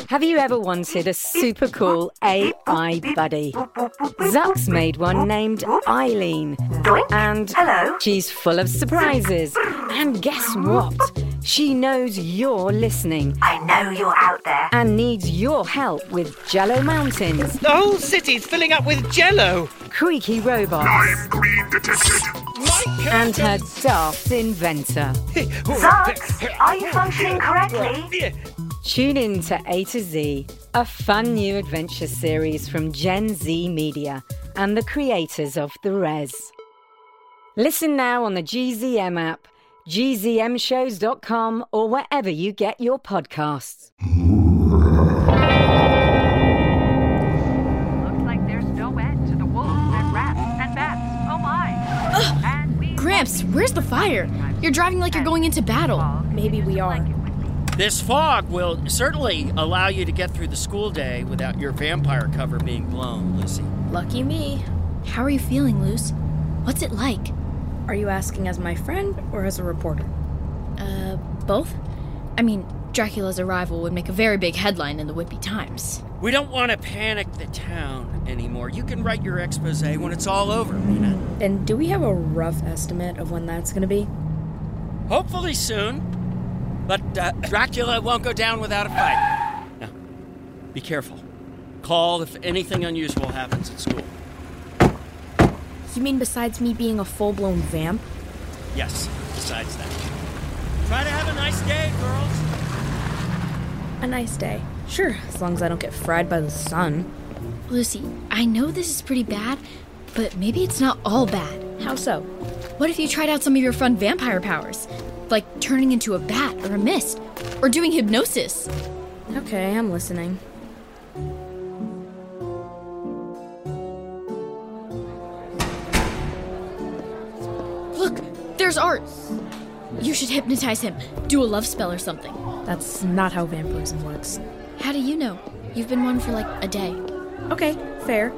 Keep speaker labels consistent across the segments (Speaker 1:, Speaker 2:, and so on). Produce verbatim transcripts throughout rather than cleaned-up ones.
Speaker 1: Have you ever wanted a super cool A I buddy? Zuck's made one named Eileen. And
Speaker 2: Hello?
Speaker 1: she's full of surprises. And guess what? She knows you're listening
Speaker 2: I know you're out there.
Speaker 1: and needs your help with Jello Mountains,
Speaker 3: The whole city's filling up with jello.
Speaker 1: creaky robots,
Speaker 4: I'm green detected.
Speaker 1: and her daft inventor.
Speaker 2: Zucks, are you functioning correctly?
Speaker 1: Tune in to A to Z, a fun new adventure series from Gen Z Media and the creators of The Res. Listen now on the G Z M app, G Z M shows dot com, or wherever you get your podcasts.
Speaker 5: Looks like there's no end to the wolves and rats and bats. Oh my. And we
Speaker 6: Gramps, where's the fire? You're driving like you're going into battle.
Speaker 5: Maybe we are.
Speaker 7: This fog will certainly allow you to get through the school day without your vampire cover being blown, Lucy.
Speaker 8: Lucky me.
Speaker 6: How are you feeling, Luce? What's it like?
Speaker 8: Are you asking as my friend or as a reporter?
Speaker 6: Uh, both? I mean, Dracula's arrival would make a very big headline in the Whitby Times.
Speaker 7: We don't want to panic the town anymore. You can write your expose when it's all over, Mina.
Speaker 8: And do we have a rough estimate of when that's gonna be?
Speaker 7: Hopefully soon. But uh, Dracula won't go down without a fight. Now, be careful. Call if anything unusual happens at school.
Speaker 8: You mean besides me being a full-blown vamp?
Speaker 7: Yes, besides that. Try to have a nice day, girls.
Speaker 8: A nice day. Sure, as long as I don't get fried by the sun.
Speaker 6: Lucy, I know this is pretty bad, but maybe it's not all bad.
Speaker 8: How so?
Speaker 6: What if you tried out some of your fun vampire powers? Like turning into a bat or a mist, or doing hypnosis.
Speaker 8: Okay, I'm listening.
Speaker 6: Look, there's Art. You should hypnotize him. Do a love spell or something.
Speaker 8: That's not how vampirism works.
Speaker 6: How do you know? You've been one for like a day.
Speaker 8: Okay, fair.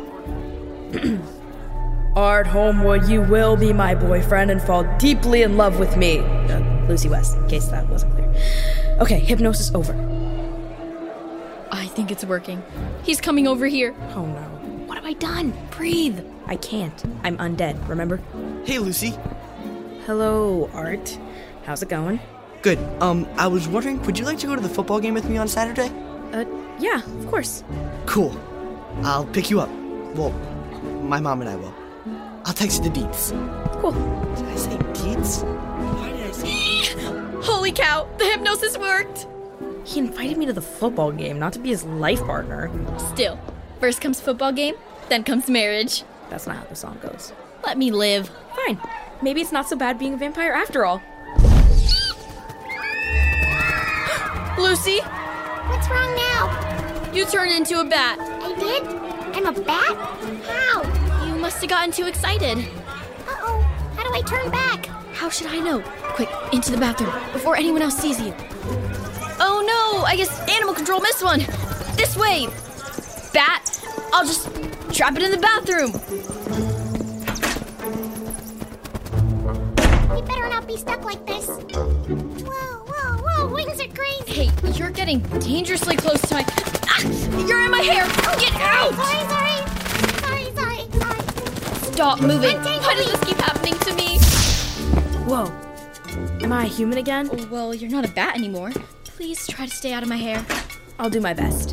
Speaker 8: Art Homewood, you will be my boyfriend and fall deeply in love with me. Uh, Lucy West, in case that wasn't clear. Okay, hypnosis over.
Speaker 6: I think it's working. He's coming over here.
Speaker 8: Oh no.
Speaker 6: What have I done? Breathe.
Speaker 8: I can't. I'm undead, remember?
Speaker 9: Hey, Lucy.
Speaker 8: Hello, Art. How's it going?
Speaker 9: Good. Um, I was wondering, would you like to go to the football game with me on Saturday?
Speaker 8: Uh, yeah, of course.
Speaker 9: Cool. I'll pick you up. Well, my mom and I will. I'll text you the deets.
Speaker 8: Cool.
Speaker 9: Did I say deets? Why did I say deets?
Speaker 6: Holy cow, the hypnosis worked.
Speaker 8: He invited me to the football game, not to be his life partner.
Speaker 6: Still, first comes football game, then comes marriage.
Speaker 8: That's not how the song goes.
Speaker 6: Let me live.
Speaker 8: Fine. Maybe it's not so bad being a vampire after all.
Speaker 6: Lucy,
Speaker 10: What's wrong now?
Speaker 6: you turned into a bat.
Speaker 10: I did? I'm a bat? How?
Speaker 6: You must have gotten too excited.
Speaker 10: Uh-oh. How do I turn back?
Speaker 6: How should I know? Quick, into the bathroom, before anyone else sees you. Oh no, I guess animal control missed one. This way. Bat, I'll just trap it in the bathroom.
Speaker 10: You better not be stuck like this. Whoa, whoa, whoa, wings are crazy.
Speaker 6: Hey, you're getting dangerously close to my... Ah, you're in my hair. Get out.
Speaker 10: Sorry, sorry. Sorry, sorry, sorry.
Speaker 6: Stop moving.
Speaker 10: Untangle
Speaker 6: Why does
Speaker 10: me.
Speaker 6: this keep happening to me?
Speaker 8: Whoa. Am I human again?
Speaker 6: Oh, well, you're not a bat anymore. Please try to stay out of my hair.
Speaker 8: I'll do my best.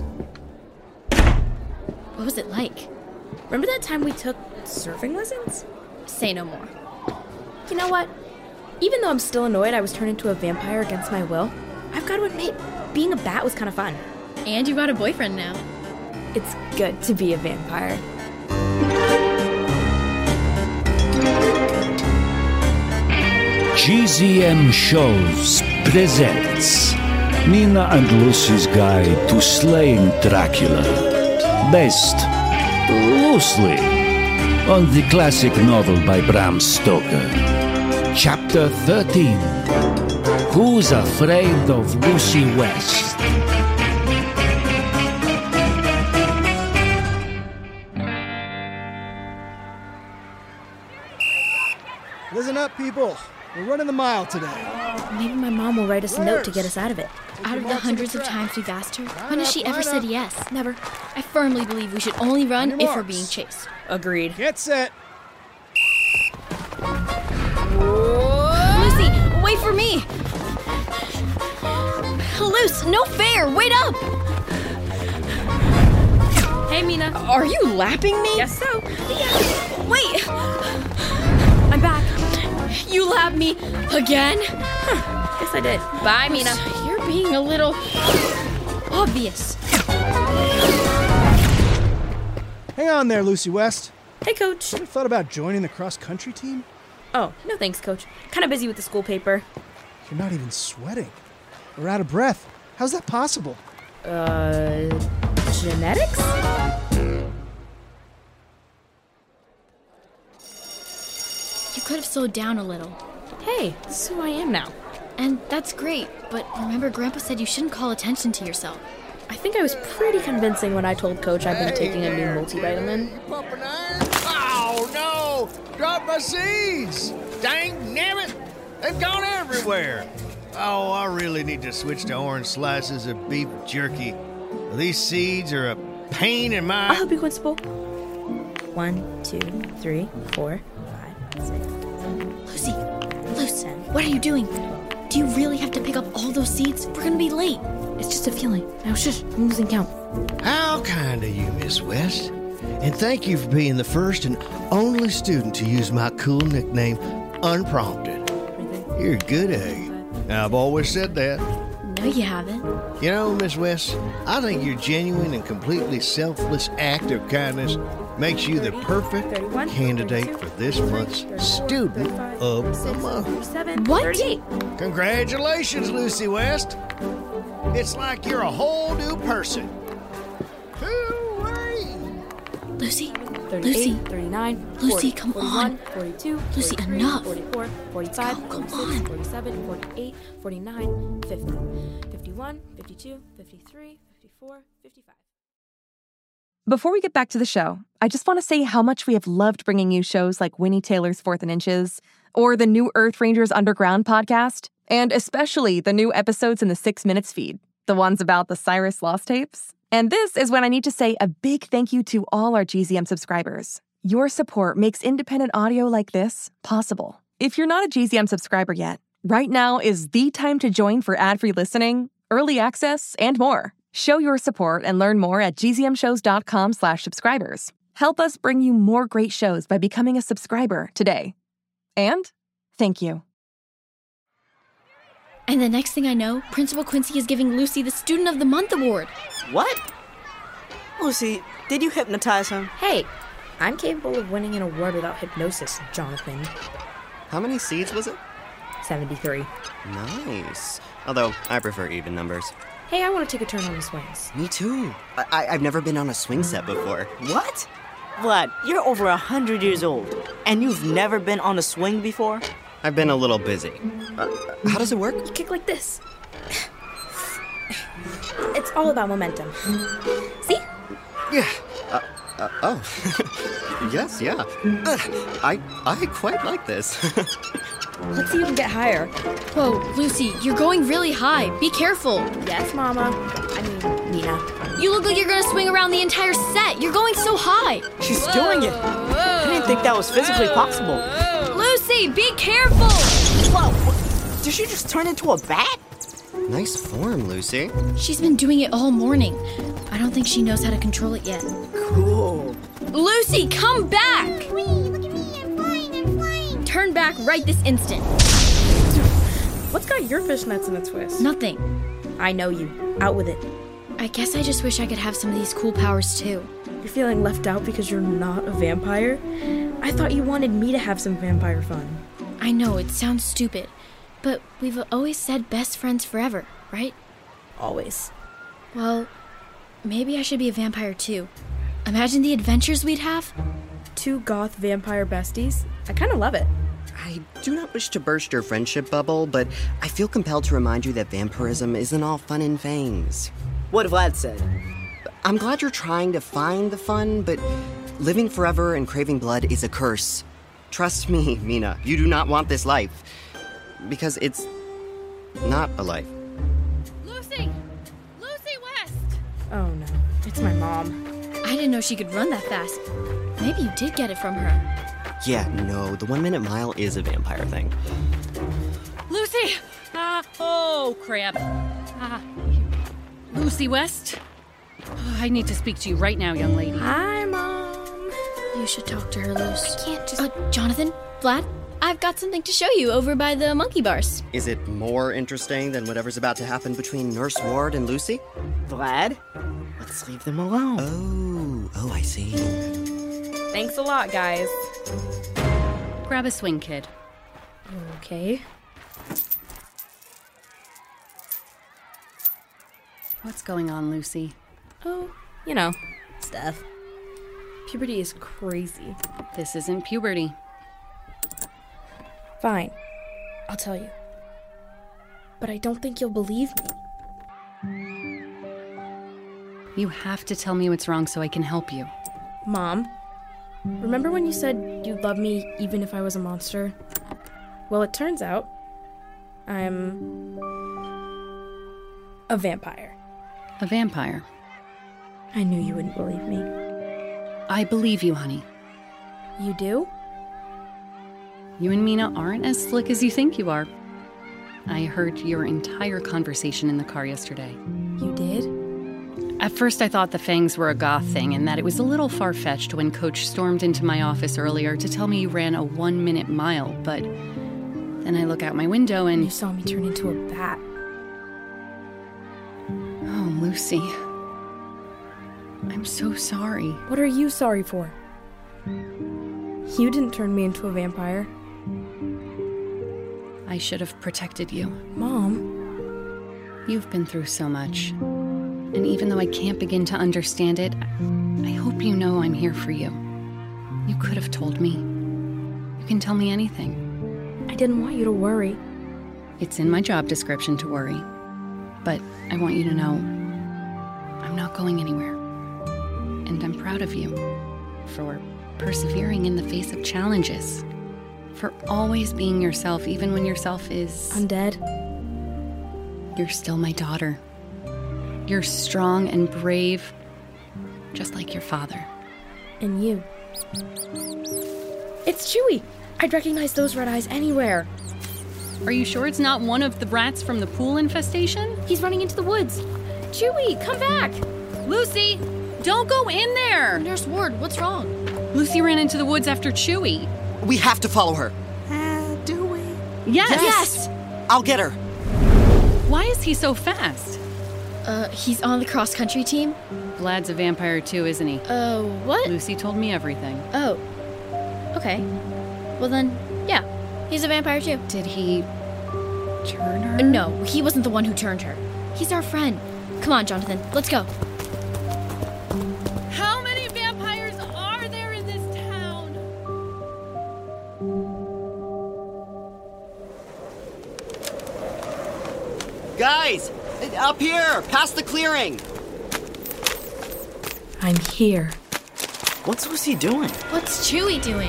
Speaker 6: What was it like?
Speaker 8: Remember that time we took surfing lessons?
Speaker 6: Say no more.
Speaker 8: You know what? Even though I'm still annoyed I was turned into a vampire against my will, I've got to admit, being a bat was kind of fun.
Speaker 6: And you got a boyfriend now.
Speaker 8: It's good to be a vampire.
Speaker 11: G Z M Shows presents Mina and Lucy's Guide to Slaying Dracula, based loosely on the classic novel by Bram Stoker. Chapter thirteen, Who's Afraid of Lucy West?
Speaker 12: Listen up, people.
Speaker 4: We're running the mile today.
Speaker 8: Maybe my mom will write us a note to get us out of it.
Speaker 6: Out of the hundreds of times we've asked her, when has she ever said yes? Never. I firmly believe we should only run if we're being chased.
Speaker 8: Agreed.
Speaker 4: Get set.
Speaker 6: Lucy, wait for me! Luce, no fair! Wait up!
Speaker 8: Hey, Mina.
Speaker 6: Are you lapping me?
Speaker 8: Yes, so.
Speaker 6: Yeah. Wait!
Speaker 8: I'm back.
Speaker 6: You lapped me again?
Speaker 8: Huh. Yes, I did. Bye, Mina.
Speaker 6: You're being a little obvious.
Speaker 4: Hang on there, Lucy West.
Speaker 8: Hey, Coach.
Speaker 4: You ever thought about joining the cross-country team?
Speaker 8: Oh, no thanks, Coach. Kind of busy with the school paper.
Speaker 4: You're not even sweating. Or out of breath. How's that possible?
Speaker 8: Uh, genetics?
Speaker 6: You could have slowed down a little.
Speaker 8: Hey, that's who I am now.
Speaker 6: And that's great, but remember Grandpa said you shouldn't call attention to yourself.
Speaker 8: I think I was pretty convincing when I told Coach I've been taking a new multivitamin.
Speaker 12: Oh, no! Dropped my seeds! Dang nabbit! They've gone everywhere! Oh, I really need to switch to orange slices of beef jerky. These seeds are a pain in my...
Speaker 8: I'll help you, Principal. One, two, three, four, five, six, seven...
Speaker 6: Lucy! Luce, what are you doing? Do you really have to pick up all those seeds? We're gonna be late.
Speaker 8: It's just a feeling. Now shush, I'm losing count.
Speaker 12: How kind of you, Miss West. And thank you for being the first and only student to use my cool nickname, Unprompted. You're a good egg. I've always said that.
Speaker 6: No, you haven't.
Speaker 12: You know, Miss West, I think your genuine and completely selfless act of kindness makes you the perfect candidate for this month's Student of the Month.
Speaker 6: What?
Speaker 12: Congratulations, Lucy West. It's like you're a whole new person. Hooray!
Speaker 6: Lucy, Lucy,
Speaker 8: thirty-nine,
Speaker 6: Lucy,
Speaker 8: forty,
Speaker 6: come
Speaker 8: forty-one,
Speaker 6: on.
Speaker 8: forty-two,
Speaker 6: Lucy,
Speaker 8: forty-three,
Speaker 6: enough.
Speaker 8: forty-four, forty-five,
Speaker 6: Go, come
Speaker 8: forty-six,
Speaker 6: on.
Speaker 8: forty-seven, forty-eight, forty-nine, fifty, fifty-one, fifty-two, fifty-three, fifty-four, fifty-five.
Speaker 13: Before we get back to the show, I just want to say how much we have loved bringing you shows like Winnie Taylor's Fourth and Inches, or the new Earth Rangers Underground podcast, and especially the new episodes in the Six Minutes feed, the ones about the Cyrus Lost tapes. And this is when I need to say a big thank you to all our G Z M subscribers. Your support makes independent audio like this possible. If you're not a G Z M subscriber yet, right now is the time to join for ad-free listening, early access, and more. Show your support and learn more at gzmshows.com slash subscribers. Help us bring you more great shows by becoming a subscriber today. And thank you.
Speaker 6: And the next thing I know, Principal Quincy is giving Lucy the Student of the Month award.
Speaker 14: What? Lucy, did you hypnotize him?
Speaker 8: Hey, I'm capable of winning an award without hypnosis, Jonathan.
Speaker 15: How many seeds was it?
Speaker 8: seventy-three.
Speaker 15: Nice. Although, I prefer even numbers.
Speaker 8: Hey, I want to take a turn on the swings.
Speaker 15: Me too. I- I've never been on a swing set before.
Speaker 14: What? Vlad, you're over a hundred years old, and you've never been on a swing before?
Speaker 15: I've been a little busy. Uh, how does it work?
Speaker 8: You kick like this. It's all about momentum. See?
Speaker 15: Yeah. Uh, uh, oh. Yes, yeah. Uh, I I quite like this.
Speaker 8: Let's see who can get higher.
Speaker 6: Whoa, Lucy, you're going really high. Be careful.
Speaker 8: Yes, Mama. I mean, Nina.
Speaker 6: You look like you're gonna swing around the entire set. You're going so high.
Speaker 14: She's doing it. I didn't think that was physically possible.
Speaker 6: Lucy, be careful.
Speaker 14: Whoa, did she just turn into a bat?
Speaker 15: Nice form, Lucy.
Speaker 6: She's been doing it all morning. I don't think she knows how to control it yet.
Speaker 14: Cool.
Speaker 6: Lucy, come back!
Speaker 10: Whee, look at me, I'm flying, I'm flying.
Speaker 6: Turn back right this instant.
Speaker 8: What's got your fishnets in a twist?
Speaker 6: Nothing.
Speaker 8: I know you. Out with it.
Speaker 6: I guess I just wish I could have some of these cool powers too.
Speaker 8: You're feeling left out because you're not a vampire? I thought you wanted me to have some vampire fun.
Speaker 6: I know, it sounds stupid. But we've always said best friends forever, right?
Speaker 8: Always.
Speaker 6: Well, maybe I should be a vampire too. Imagine the adventures we'd have.
Speaker 8: Two goth vampire besties? I kind of love it.
Speaker 15: I do not wish to burst your friendship bubble, but I feel compelled to remind you that vampirism isn't all fun and fangs.
Speaker 14: What Vlad said.
Speaker 15: I'm glad you're trying to find the fun, but living forever and craving blood is a curse. Trust me, Mina, you do not want this life. because it's not a life.
Speaker 6: Lucy! Lucy West!
Speaker 8: Oh no, it's my mom.
Speaker 6: I didn't know she could run that fast. Maybe you did get it from her.
Speaker 15: Yeah, no, the one minute mile is a vampire thing.
Speaker 16: Lucy! Ah, oh, crap. Ah, Lucy West? Oh, I need to speak to you right now, young lady.
Speaker 8: Hi, Mom.
Speaker 6: You should talk to her, Luce. I can't just... Uh, Jonathan? Vlad? I've got something to show you over by the monkey bars.
Speaker 15: Is it more interesting than whatever's about to happen between Nurse Ward and Lucy?
Speaker 14: Vlad, let's leave them alone.
Speaker 15: Oh, oh, I see.
Speaker 8: Thanks a lot, guys.
Speaker 16: Grab a swing, kid.
Speaker 8: Okay.
Speaker 16: What's going on, Lucy?
Speaker 8: Oh, you know, stuff. Puberty is crazy.
Speaker 16: This isn't puberty.
Speaker 8: Fine. I'll tell you. But I don't think you'll believe me.
Speaker 16: You have to tell me what's wrong so I can help you.
Speaker 8: Mom, remember when you said you'd love me even if I was a monster? Well, it turns out I'm a vampire.
Speaker 16: A vampire?
Speaker 8: I knew you wouldn't believe me.
Speaker 16: I believe you, honey.
Speaker 8: You do?
Speaker 16: You and Mina aren't as slick as you think you are. I heard your entire conversation in the car yesterday.
Speaker 8: You did?
Speaker 16: At first I thought the fangs were a goth thing and that it was a little far-fetched when Coach stormed into my office earlier to tell me you ran a one-minute mile, but then I look out my window and...
Speaker 8: You saw me turn into a bat.
Speaker 16: Oh, Lucy. I'm so sorry.
Speaker 8: What are you sorry for? You didn't turn me into a vampire.
Speaker 16: I should have protected you.
Speaker 8: Mom.
Speaker 16: You've been through so much. And even though I can't begin to understand it, I hope you know I'm here for you. You could have told me. You can tell me anything.
Speaker 8: I didn't want you to worry.
Speaker 16: It's in my job description to worry. But I want you to know I'm not going anywhere. And I'm proud of you for persevering in the face of challenges. For always being yourself, even when yourself is...
Speaker 8: undead.
Speaker 16: You're still my daughter. You're strong and brave, just like your father.
Speaker 8: And you. It's Chewie! I'd recognize those red eyes anywhere.
Speaker 16: Are you sure it's not one of the rats from the pool infestation?
Speaker 6: He's running into the woods. Chewie, come back!
Speaker 16: Lucy, don't go in there!
Speaker 6: Nurse Ward, what's wrong?
Speaker 16: Lucy ran into the woods after Chewie.
Speaker 15: We have to follow her.
Speaker 14: Uh, do we?
Speaker 16: Yes!
Speaker 6: Yes!
Speaker 15: I'll get her.
Speaker 16: Why is he so fast?
Speaker 6: Uh, he's on the cross-country team.
Speaker 16: Vlad's a vampire too, isn't he?
Speaker 6: Uh, what?
Speaker 16: Lucy told me everything.
Speaker 6: Oh. Okay. Well then, yeah. He's a vampire too.
Speaker 16: Did he turn her?
Speaker 6: No, he wasn't the one who turned her. He's our friend. Come on, Jonathan, let's go.
Speaker 16: How many vampires are there in this town?
Speaker 15: Guys, up here, past the clearing.
Speaker 8: I'm here.
Speaker 14: What's Lucy doing?
Speaker 6: What's Chewie doing?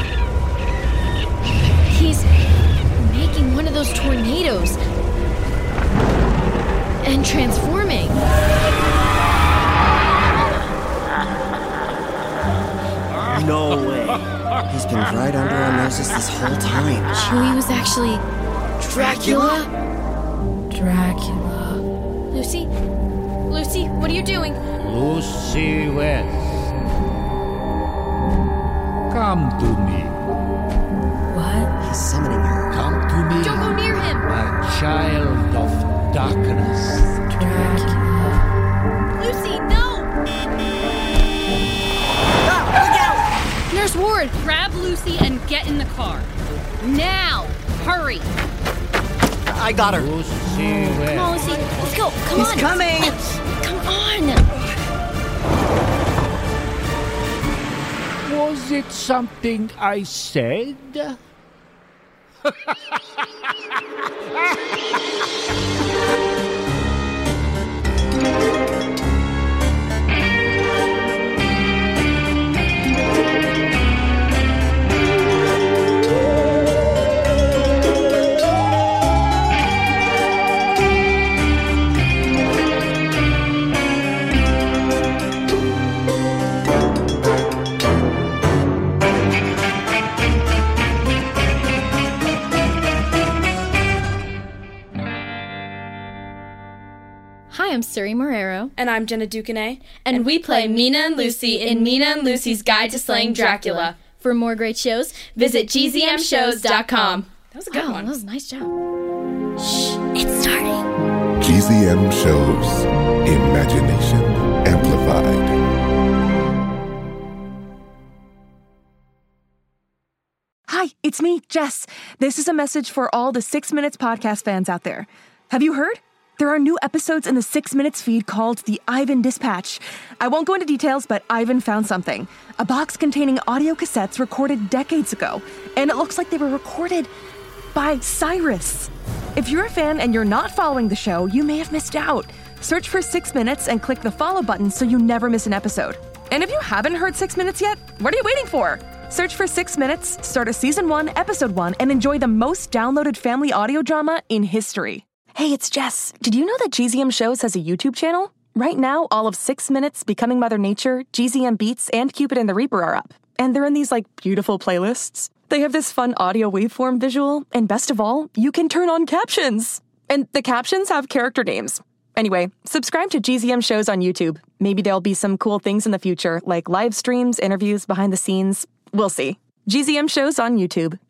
Speaker 6: He's making one of those tornadoes and transforming.
Speaker 14: No way.
Speaker 15: He's been right under our noses this whole time.
Speaker 6: Chewie was actually Dracula?
Speaker 8: Dracula.
Speaker 6: Lucy? Lucy, what are you doing?
Speaker 11: Lucy West. Come to me.
Speaker 8: What?
Speaker 15: He's summoning her.
Speaker 11: Come to me.
Speaker 6: Don't go near him!
Speaker 11: My child of darkness.
Speaker 8: Dracula.
Speaker 6: Lucy, no!
Speaker 15: Ah, look out!
Speaker 16: Nurse Ward, grab Lucy and get in the car. Now! Hurry!
Speaker 15: I got her.
Speaker 11: Lucy West.
Speaker 6: Come on, Lucy, let's go. Come
Speaker 14: He's
Speaker 6: on.
Speaker 14: coming!
Speaker 6: Come on!
Speaker 11: Was it something I said?
Speaker 6: I'm Suri Morero.
Speaker 8: And I'm Jenna Ducanay.
Speaker 6: And we play Mina and Lucy in Mina and Lucy's Guide to Slaying Dracula. For more great shows, visit G Z M shows dot com.
Speaker 8: That was a good
Speaker 6: oh,
Speaker 8: one.
Speaker 6: That was a nice job. Shh, it's starting.
Speaker 17: G Z M Shows. Imagination Amplified.
Speaker 13: Hi, it's me, Jess. This is a message for all the Six Minutes podcast fans out there. Have you heard? There are new episodes in the Six Minutes feed called the Ivan Dispatch. I won't go into details, but Ivan found something. A box containing audio cassettes recorded decades ago. And it looks like they were recorded by Cyrus. If you're a fan and you're not following the show, you may have missed out. Search for Six Minutes and click the follow button so you never miss an episode. And if you haven't heard Six Minutes yet, what are you waiting for? Search for Six Minutes, start a season one, episode one, and enjoy the most downloaded family audio drama in history. Hey, it's Jess. Did you know that G Z M Shows has a YouTube channel? Right now, all of Six Minutes, Becoming Mother Nature, G Z M Beats, and Cupid and the Reaper are up. And they're in these, like, beautiful playlists. They have this fun audio waveform visual, and best of all, you can turn on captions. And the captions have character names. Anyway, subscribe to G Z M Shows on YouTube. Maybe there'll be some cool things in the future, like live streams, interviews, behind the scenes. We'll see. G Z M Shows on YouTube.